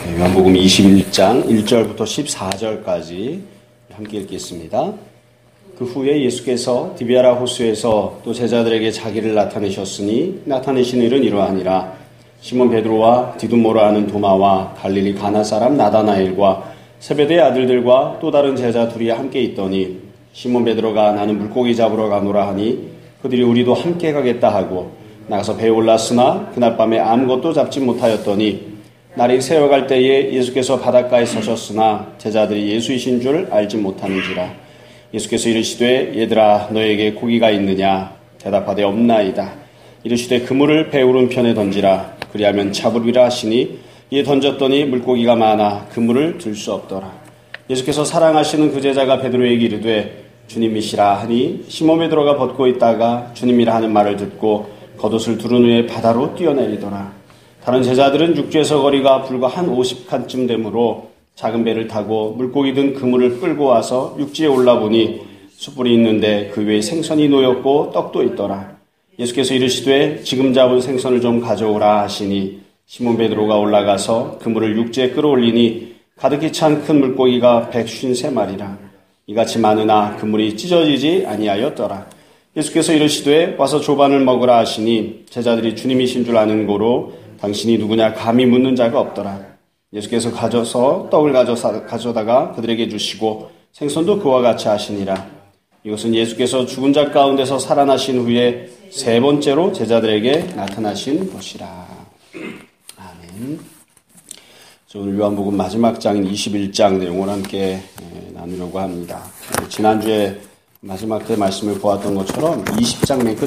요한복음 21장 1절부터 14절까지 함께 읽겠습니다. 그 후에 예수께서 디비아라 호수에서 또 제자들에게 자기를 나타내셨으니 나타내신 일은 이러하니라. 시몬 베드로와 디두모라 하는 도마와 갈릴리 가나 사람 나다나엘과 세베대의 아들들과 또 다른 제자 둘이 함께 있더니 시몬 베드로가 나는 물고기 잡으러 가노라 하니 그들이 우리도 함께 가겠다 하고 나가서 배에 올랐으나 그날 밤에 아무것도 잡지 못하였더니 날이 새어갈 때에 예수께서 바닷가에 서셨으나 제자들이 예수이신 줄 알지 못하는지라. 예수께서 이르시되 얘들아 너에게 고기가 있느냐 대답하되 없나이다. 이르시되 그물을 배 오른편에 던지라. 그리하면 잡으리라 하시니 이에 던졌더니 물고기가 많아 그물을 들 수 없더라. 예수께서 사랑하시는 그 제자가 베드로에게 이르되 주님이시라 하니 시몬 베드로가 벗고 있다가 주님이라 하는 말을 듣고 겉옷을 두른 후에 바다로 뛰어내리더라. 다른 제자들은 육지에서 거리가 불과 한 50칸쯤 되므로 작은 배를 타고 물고기 든 그물을 끌고 와서 육지에 올라보니 숯불이 있는데 그 위에 생선이 놓였고 떡도 있더라. 예수께서 이르시되 지금 잡은 생선을 좀 가져오라 하시니 시몬 베드로가 올라가서 그물을 육지에 끌어올리니 가득히 찬 큰 물고기가 153마리라. 이같이 많으나 그물이 찢어지지 아니하였더라. 예수께서 이르시되 와서 조반을 먹으라 하시니 제자들이 주님이신 줄 아는 고로 당신이 누구냐 감히 묻는 자가 없더라. 예수께서 가져서 떡을 가져다가 그들에게 주시고 생선도 그와 같이 하시니라. 이것은 예수께서 죽은 자 가운데서 살아나신 후에 세 번째로 제자들에게 나타나신 것이라. 아멘. 오늘 요한복음 마지막 장인 21장 내용을 함께 나누려고 합니다. 지난주에 마지막 때 말씀을 보았던 것처럼 20장 맨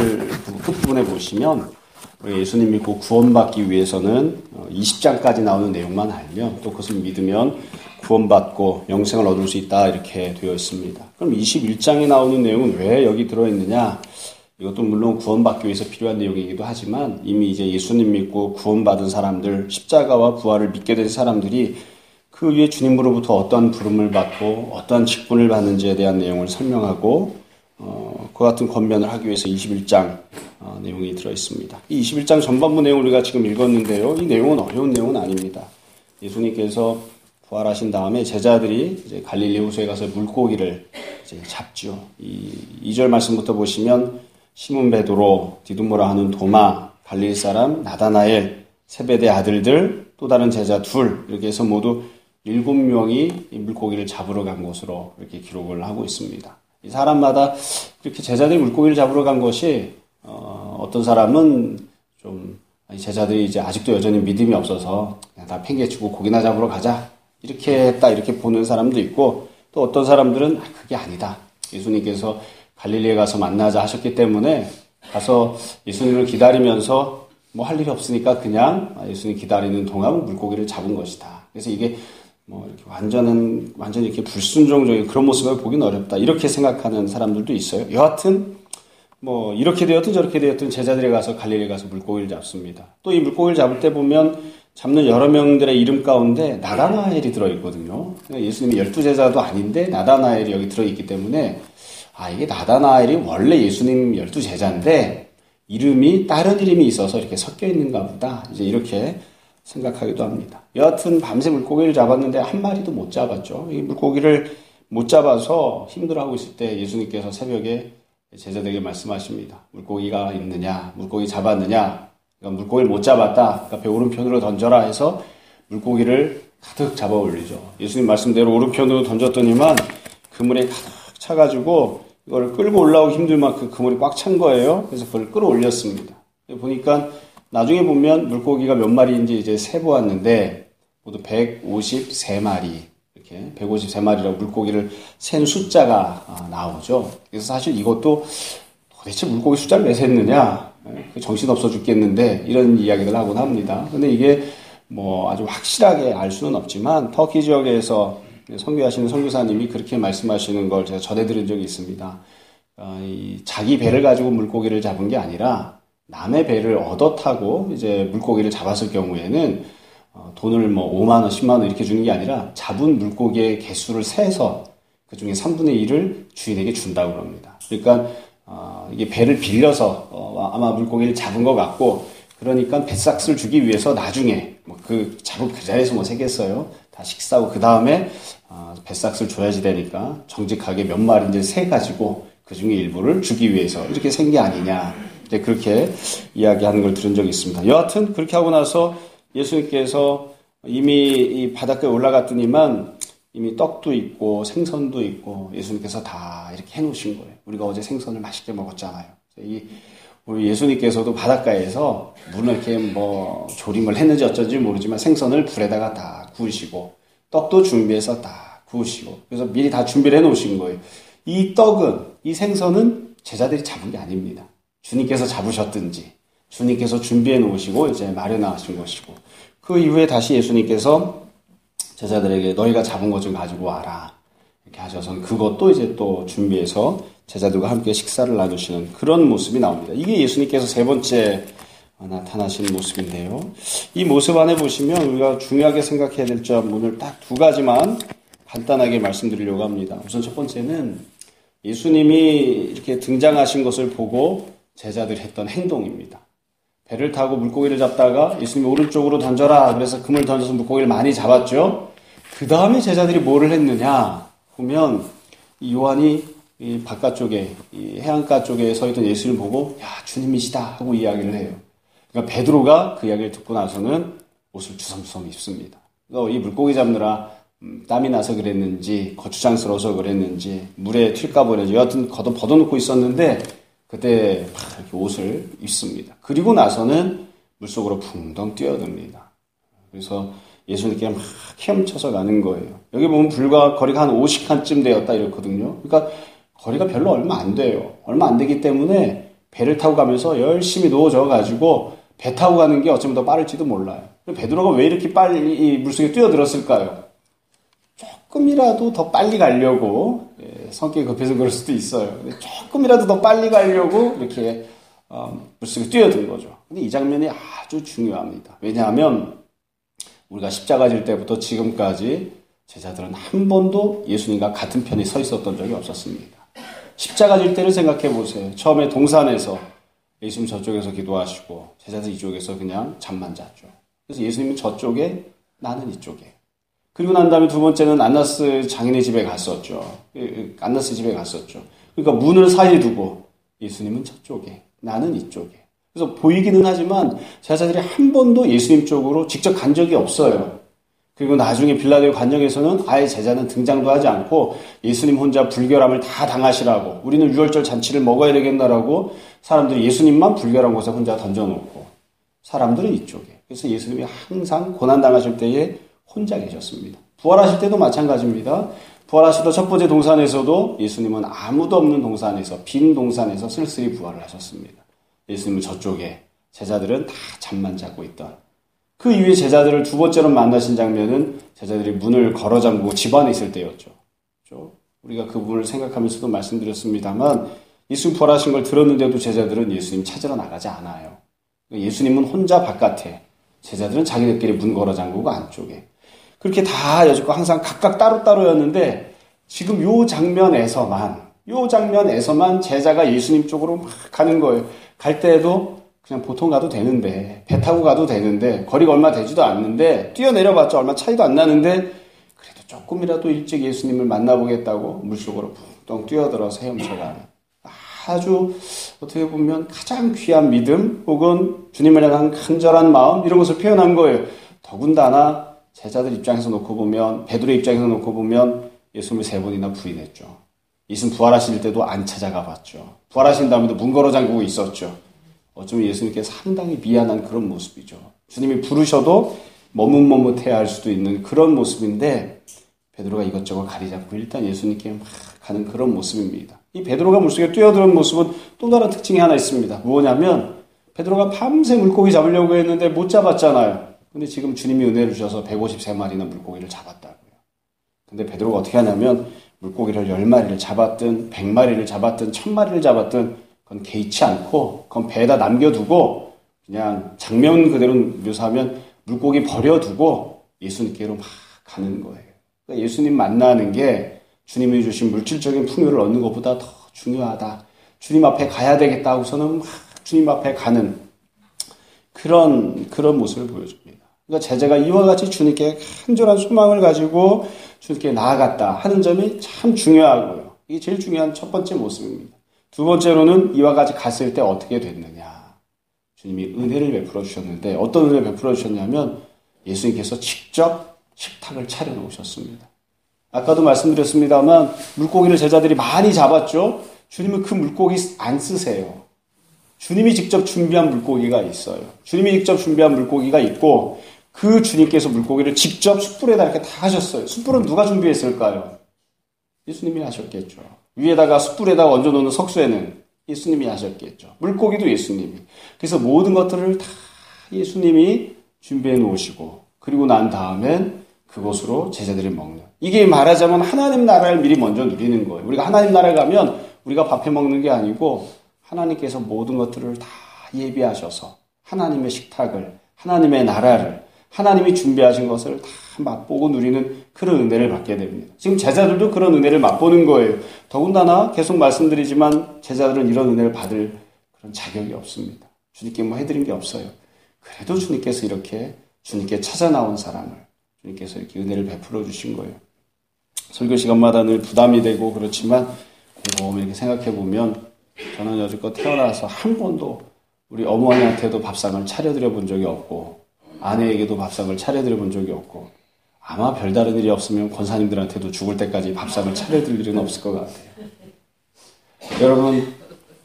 끝부분에 보시면 예수님 믿고 구원받기 위해서는 20장까지 나오는 내용만 알면 또 그것을 믿으면 구원받고 영생을 얻을 수 있다 이렇게 되어 있습니다. 그럼 21장에 나오는 내용은 왜 여기 들어있느냐? 이것도 물론 구원받기 위해서 필요한 내용이기도 하지만 이미 이제 예수님 믿고 구원받은 사람들, 십자가와 부활을 믿게 된 사람들이 그 위에 주님으로부터 어떤 부름을 받고 어떤 직분을 받는지에 대한 내용을 설명하고 그 같은 권면을 하기 위해서 21장 내용이 들어있습니다. 이 21장 전반부 내용을 우리가 지금 읽었는데요. 이 내용은 어려운 내용은 아닙니다. 예수님께서 부활하신 다음에 제자들이 이제 갈릴리 호수에 가서 물고기를 이제 잡죠. 이 2절 말씀부터 보시면 시몬 베드로, 디두모라 하는 도마, 갈릴리 사람 나다나엘, 세베대 아들들, 또 다른 제자 둘 이렇게 해서 모두 7명이 이 물고기를 잡으러 간 것으로 이렇게 기록을 하고 있습니다. 이 사람마다 이렇게 제자들이 물고기를 잡으러 간 것이 어떤 사람은 좀 제자들이 이제 아직도 여전히 믿음이 없어서 그냥 다 팽개치고 고기나 잡으러 가자 이렇게 했다 이렇게 보는 사람도 있고 또 어떤 사람들은 그게 아니다. 예수님께서 갈릴리에 가서 만나자 하셨기 때문에 가서 예수님을 기다리면서 뭐 할 일이 없으니까 그냥 예수님 기다리는 동안 물고기를 잡은 것이다. 그래서 이게 뭐 이렇게 완전히 이렇게 불순종적인 그런 모습을 보기는 어렵다. 이렇게 생각하는 사람들도 있어요. 여하튼 뭐 이렇게 되었든 저렇게 되었든 제자들이 가서 갈릴리에 가서 물고기를 잡습니다. 또 이 물고기를 잡을 때 보면 잡는 여러 명들의 이름 가운데 나다나엘이 들어있거든요. 예수님이 12제자도 아닌데 나다나엘이 여기 들어있기 때문에 이게 나다나엘이 원래 예수님 12제자인데 이름이 다른 이름이 있어서 이렇게 섞여 있는가 보다. 이제 이렇게 생각하기도 합니다. 여하튼 밤새 물고기를 잡았는데 한 마리도 못 잡았죠. 이 물고기를 못 잡아서 힘들어하고 있을 때 예수님께서 새벽에 제자들에게 말씀하십니다. 물고기가 있느냐? 물고기 잡았느냐? 그러니까 물고기를 못 잡았다. 그러니까 배 오른편으로 던져라 해서 물고기를 가득 잡아 올리죠. 예수님 말씀대로 오른편으로 던졌더니만 그물에 가득 차가지고 이걸 끌고 올라오기 힘들 만큼 그물이 꽉 찬 거예요. 그래서 그걸 끌어올렸습니다. 보니까 나중에 보면 물고기가 몇 마리인지 이제 세보았는데 모두 153마리 이렇게 153마리라고 물고기를 센 숫자가 나오죠. 그래서 사실 이것도 도대체 물고기 숫자를 왜 셌느냐 정신없어 죽겠는데 이런 이야기를 하곤 합니다. 근데 이게 뭐 아주 확실하게 알 수는 없지만 터키 지역에서 선교하시는 선교사님이 그렇게 말씀하시는 걸 제가 전해들은 적이 있습니다. 자기 배를 가지고 물고기를 잡은 게 아니라 남의 배를 얻어 타고 이제 물고기를 잡았을 경우에는 돈을 뭐 5만 원, 10만 원 이렇게 주는 게 아니라 잡은 물고기의 개수를 세서 그 중에 3분의 1을 주인에게 준다고 합니다. 그러니까 이게 배를 빌려서 아마 물고기를 잡은 것 같고 그러니까 배삭스를 주기 위해서 나중에 뭐 잡은 그 자리에서 뭐 새겠어요? 다 식사하고 그 다음에 뱃삭스를 줘야지 되니까 정직하게 몇 마리인지 세 가지고 그 중에 일부를 주기 위해서 이렇게 센 게 아니냐. 이제 그렇게 이야기하는 걸 들은 적이 있습니다. 여하튼 그렇게 하고 나서 예수님께서 이미 이 바닷가에 올라갔더니만 이미 떡도 있고 생선도 있고 예수님께서 다 이렇게 해놓으신 거예요. 우리가 어제 생선을 맛있게 먹었잖아요. 우리 예수님께서도 바닷가에서 물을 이렇게 뭐 조림을 했는지 어쩐지 모르지만 생선을 불에다가 다 구우시고 떡도 준비해서 다 구우시고 그래서 미리 다 준비를 해놓으신 거예요. 이 떡은 이 생선은 제자들이 잡은 게 아닙니다. 주님께서 잡으셨든지 주님께서 준비해 놓으시고 이제 마련하신 것이고 그 이후에 다시 예수님께서 제자들에게 너희가 잡은 것 좀 가지고 와라 이렇게 하셔서 그것도 이제 또 준비해서 제자들과 함께 식사를 나누시는 그런 모습이 나옵니다. 이게 예수님께서 세 번째 나타나신 모습인데요. 이 모습 안에 보시면 우리가 중요하게 생각해야 될 점 오늘 딱 두 가지만 간단하게 말씀드리려고 합니다. 우선 첫 번째는 예수님이 이렇게 등장하신 것을 보고 제자들이 했던 행동입니다. 배를 타고 물고기를 잡다가 예수님이 오른쪽으로 던져라 그래서 금을 던져서 물고기를 많이 잡았죠. 그 다음에 제자들이 뭐를 했느냐 보면 요한이 이 바깥쪽에 이 해안가 쪽에 서 있던 예수를 보고 야 주님이시다 하고 이야기를 해요. 그러니까 베드로가 그 이야기를 듣고 나서는 옷을 주섬주섬 입습니다. 이 물고기 잡느라 땀이 나서 그랬는지 거추장스러워서 그랬는지 물에 튈까 보는지 여하튼 벗어놓고 있었는데 그때 막 이렇게 옷을 입습니다. 그리고 나서는 물속으로 붕덩 뛰어듭니다. 그래서 예수님께 막 헤엄쳐서 가는 거예요. 여기 보면 불과 거리가 한 50칸쯤 되었다 이렇거든요. 그러니까 거리가 별로 얼마 안 돼요. 얼마 안 되기 때문에 배를 타고 가면서 열심히 놓아져 가지고 배 타고 가는 게 어쩌면 더 빠를지도 몰라요. 베드로가 왜 이렇게 빨리 물속에 뛰어들었을까요? 조금이라도 더 빨리 가려고 성격이 급해서 그럴 수도 있어요. 조금이라도 더 빨리 가려고 이렇게 물속에 뛰어든 거죠. 근데 이 장면이 아주 중요합니다. 왜냐하면 우리가 십자가 질 때부터 지금까지 제자들은 한 번도 예수님과 같은 편에 서 있었던 적이 없었습니다. 십자가 질 때를 생각해 보세요. 처음에 동산에서 예수님 저쪽에서 기도하시고 제자들 이쪽에서 그냥 잠만 잤죠. 그래서 예수님은 저쪽에 나는 이쪽에. 그리고 난 다음에 두 번째는 안나스 장인의 집에 갔었죠. 안나스 집에 갔었죠. 그러니까 문을 사이에 두고 예수님은 저쪽에 나는 이쪽에. 그래서 보이기는 하지만 제자들이 한 번도 예수님 쪽으로 직접 간 적이 없어요. 그리고 나중에 빌라도의 관정에서는 아예 제자는 등장도 하지 않고 예수님 혼자 불결함을 다 당하시라고 우리는 유월절 잔치를 먹어야 되겠나라고 사람들이 예수님만 불결한 곳에 혼자 던져놓고 사람들은 이쪽에. 그래서 예수님이 항상 고난당하실 때에 혼자 계셨습니다. 부활하실 때도 마찬가지입니다. 부활하시던 첫 번째 동산에서도 예수님은 아무도 없는 동산에서 빈 동산에서 쓸쓸히 부활을 하셨습니다. 예수님은 저쪽에 제자들은 다 잠만 자고 있던 그 이후에 제자들을 두 번째로 만나신 장면은 제자들이 문을 걸어 잠그고 집 안에 있을 때였죠. 그렇죠? 우리가 그 부분을 생각하면서도 말씀드렸습니다만 예수님 부활하신 걸 들었는데도 제자들은 예수님 찾으러 나가지 않아요. 예수님은 혼자 바깥에 제자들은 자기들끼리 문 걸어 잠그고 안쪽에 그렇게 다 여쭙고 항상 각각 따로따로였는데 지금 요 장면에서만 제자가 예수님 쪽으로 막 가는 거예요. 갈 때에도 그냥 보통 가도 되는데 배 타고 가도 되는데 거리가 얼마 되지도 않는데 뛰어내려봤자 얼마 차이도 안 나는데 그래도 조금이라도 일찍 예수님을 만나보겠다고 물속으로 붕덩 뛰어들어서 헤엄쳐가는 아주 어떻게 보면 가장 귀한 믿음 혹은 주님을 향한 간절한 마음 이런 것을 표현한 거예요. 더군다나 제자들 입장에서 놓고 보면 베드로의 입장에서 놓고 보면 예수님을 3번이나 부인했죠. 예수님 부활하실 때도 안 찾아가 봤죠. 부활하신 다음에도 문 걸어 잠그고 있었죠. 어쩌면 예수님께 상당히 미안한 그런 모습이죠. 주님이 부르셔도 머뭇머뭇해야 할 수도 있는 그런 모습인데 베드로가 이것저것 가리지 않고 일단 예수님께 막 가는 그런 모습입니다. 이 베드로가 물속에 뛰어드는 모습은 또 다른 특징이 하나 있습니다. 뭐냐면 베드로가 밤새 물고기 잡으려고 했는데 못 잡았잖아요. 근데 지금 주님이 은혜를 주셔서 153마리나 물고기를 잡았다고요. 근데 베드로가 어떻게 하냐면 물고기를 10마리를 잡았든 100마리를 잡았든 1000마리를 잡았든 그건 개의치 않고 그건 배에다 남겨두고 그냥 장면 그대로 묘사하면 물고기 버려두고 예수님께로 막 가는 거예요. 그러니까 예수님 만나는 게 주님이 주신 물질적인 풍요를 얻는 것보다 더 중요하다. 주님 앞에 가야 되겠다 하고서는 막 주님 앞에 가는 그런 모습을 보여줍니다. 그러니까 제자가 이와 같이 주님께 간절한 소망을 가지고 주님께 나아갔다 하는 점이 참 중요하고요. 이게 제일 중요한 첫 번째 모습입니다. 두 번째로는 이와 같이 갔을 때 어떻게 됐느냐. 주님이 은혜를 베풀어 주셨는데 어떤 은혜를 베풀어 주셨냐면 예수님께서 직접 식탁을 차려놓으셨습니다. 아까도 말씀드렸습니다만 물고기를 제자들이 많이 잡았죠. 주님은 그 물고기 안 쓰세요. 주님이 직접 준비한 물고기가 있어요. 주님이 직접 준비한 물고기가 있고 그 주님께서 물고기를 직접 숯불에다 이렇게 다 하셨어요. 숯불은 누가 준비했을까요? 예수님이 하셨겠죠. 위에다가 숯불에다가 얹어놓는 석쇠는 예수님이 하셨겠죠. 물고기도 예수님이. 그래서 모든 것들을 다 예수님이 준비해 놓으시고 그리고 난 다음엔 그것으로 제자들이 먹는. 이게 말하자면 하나님 나라를 미리 먼저 누리는 거예요. 우리가 하나님 나라에 가면 우리가 밥해 먹는 게 아니고 하나님께서 모든 것들을 다 예비하셔서 하나님의 식탁을, 하나님의 나라를, 하나님이 준비하신 것을 다 맛보고 누리는 그런 은혜를 받게 됩니다. 지금 제자들도 그런 은혜를 맛보는 거예요. 더군다나 계속 말씀드리지만 제자들은 이런 은혜를 받을 그런 자격이 없습니다. 주님께 뭐 해드린 게 없어요. 그래도 주님께서 이렇게 주님께 찾아 나온 사람을 주님께서 이렇게 은혜를 베풀어 주신 거예요. 설교 시간마다 늘 부담이 되고 그렇지만 이렇게 생각해 보면 저는 여지껏 태어나서 한 번도 우리 어머니한테도 밥상을 차려드려 본 적이 없고 아내에게도 밥상을 차려드려 본 적이 없고 아마 별다른 일이 없으면 권사님들한테도 죽을 때까지 밥상을 차려드릴 일은 없을 것 같아요. 여러분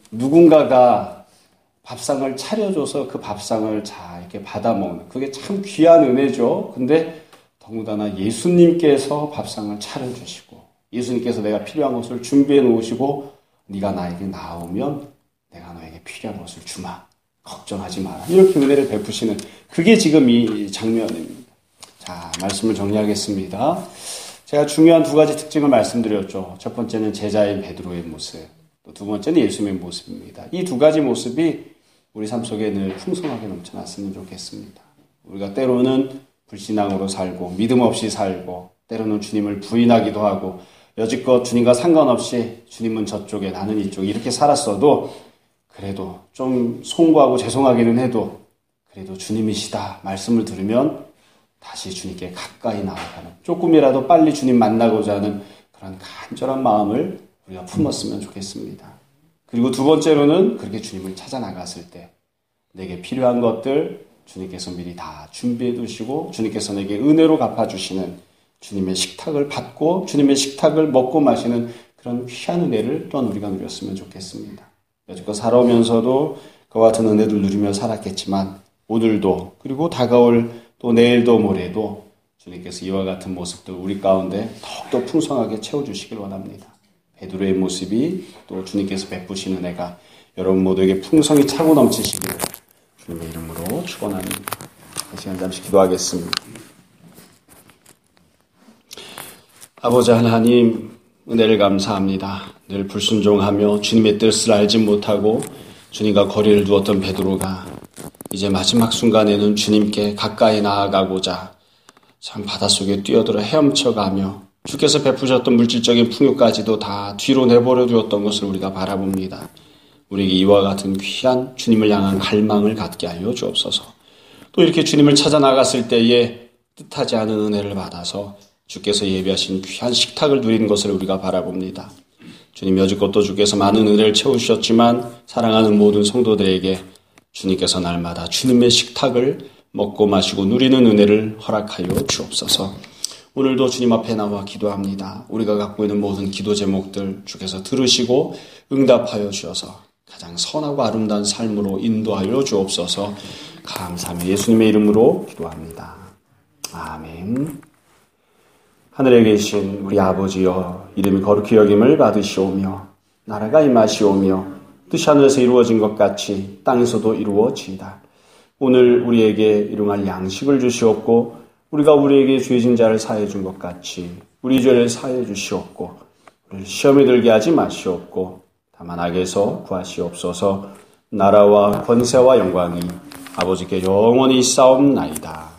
누군가가 밥상을 차려줘서 그 밥상을 잘 이렇게 받아먹는 그게 참 귀한 은혜죠. 근데 더군다나 예수님께서 밥상을 차려주시고 예수님께서 내가 필요한 것을 준비해 놓으시고 네가 나에게 나오면 내가 너에게 필요한 것을 주마. 걱정하지 마라. 이렇게 은혜를 베푸시는 그게 지금 이 장면입니다. 자, 말씀을 정리하겠습니다. 제가 중요한 두 가지 특징을 말씀드렸죠. 첫 번째는 제자인 베드로의 모습, 또 두 번째는 예수님의 모습입니다. 이 두 가지 모습이 우리 삶 속에 늘 풍성하게 넘쳐났으면 좋겠습니다. 우리가 때로는 불신앙으로 살고 믿음 없이 살고 때로는 주님을 부인하기도 하고 여지껏 주님과 상관없이 주님은 저쪽에 나는 이쪽에 이렇게 살았어도 그래도 좀 송구하고 죄송하기는 해도 그래도 주님이시다 말씀을 들으면 다시 주님께 가까이 나아가는 조금이라도 빨리 주님 만나고자 하는 그런 간절한 마음을 우리가 품었으면 좋겠습니다. 그리고 두 번째로는 그렇게 주님을 찾아 나갔을 때 내게 필요한 것들 주님께서 미리 다 준비해 두시고 주님께서 내게 은혜로 갚아주시는 주님의 식탁을 받고 주님의 식탁을 먹고 마시는 그런 귀한 은혜를 또한 우리가 누렸으면 좋겠습니다. 여지껏 살아오면서도 그와 같은 은혜를 누리며 살았겠지만 오늘도 그리고 다가올 또 내일도 모레도 주님께서 이와 같은 모습들 우리 가운데 더욱더 풍성하게 채워주시길 원합니다. 베드로의 모습이 또 주님께서 베푸시는 은혜가 여러분 모두에게 풍성히 차고 넘치시기를 주님의 이름으로 축원합니다. 이 시간 잠시 기도하겠습니다. 아버지 하나님 은혜를 감사합니다. 늘 불순종하며 주님의 뜻을 알지 못하고 주님과 거리를 두었던 베드로가 이제 마지막 순간에는 주님께 가까이 나아가고자 참 바닷속에 뛰어들어 헤엄쳐가며 주께서 베푸셨던 물질적인 풍요까지도 다 뒤로 내버려 두었던 것을 우리가 바라봅니다. 우리에게 이와 같은 귀한 주님을 향한 갈망을 갖게 하여 주옵소서. 또 이렇게 주님을 찾아 나갔을 때에 뜻하지 않은 은혜를 받아서 주께서 예비하신 귀한 식탁을 누리는 것을 우리가 바라봅니다. 주님 여지껏도 주께서 많은 은혜를 채우셨지만 사랑하는 모든 성도들에게 주님께서 날마다 주님의 식탁을 먹고 마시고 누리는 은혜를 허락하여 주옵소서. 오늘도 주님 앞에 나와 기도합니다. 우리가 갖고 있는 모든 기도 제목들 주께서 들으시고 응답하여 주셔서 가장 선하고 아름다운 삶으로 인도하여 주옵소서. 감사하며 예수님의 이름으로 기도합니다. 아멘. 하늘에 계신 우리 아버지여 이름이 거룩히 여김을 받으시오며 나라가 임하시오며 뜻이 하늘에서 이루어진 것 같이 땅에서도 이루어지이다. 오늘 우리에게 일용할 양식을 주시옵고 우리가 우리에게 죄진 자를 사해 준 것 같이 우리 죄를 사해 주시옵고 우리를 시험에 들게 하지 마시옵고 다만 악에서 구하시옵소서. 나라와 권세와 영광이 아버지께 영원히 있사옵나이다.